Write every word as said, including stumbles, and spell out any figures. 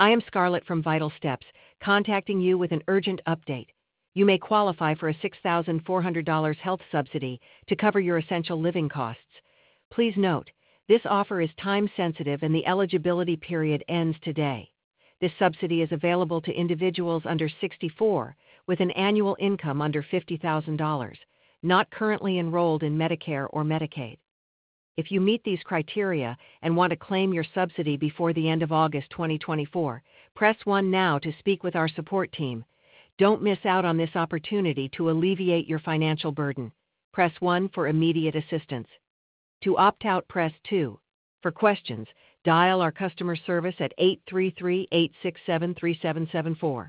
I am Scarlett from Vital Steps, contacting you with an urgent update. You may qualify for a six thousand four hundred dollars health subsidy to cover your essential living costs. Please note, this offer is time-sensitive and the eligibility period ends today. This subsidy is available to individuals under sixty-four with an annual income under fifty thousand dollars, not currently enrolled in Medicare or Medicaid. If you meet these criteria and want to claim your subsidy before the end of August twenty twenty-four, press one now to speak with our support team. Don't miss out on this opportunity to alleviate your financial burden. Press one for immediate assistance. To opt out, press two. For questions, dial our customer service at eight three three, eight six seven, three seven seven four.